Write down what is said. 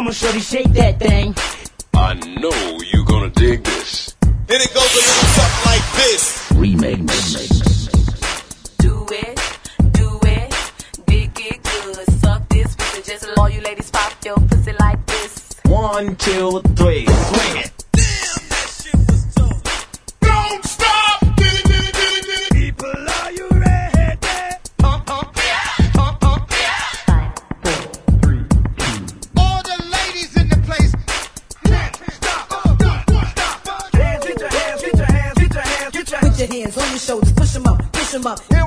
on, shorty, shake that thing. I know you're gonna dig this. And it goes a little something like this. Remix. Do it, dig it good. Suck this pussy, just all you ladies pop your pussy like this. 1, 2, 3, swing it. Damn, that shit was tough. Don't stop. People, are you ready? Pump, pump, yeah. Pump, pump, yeah. 5, 4, 3, 2. All the ladies in the place. Stop. Hands, get your hands, get your hands, get your hands, get your hands. Put your hands on your shoulders, push them up, push them up.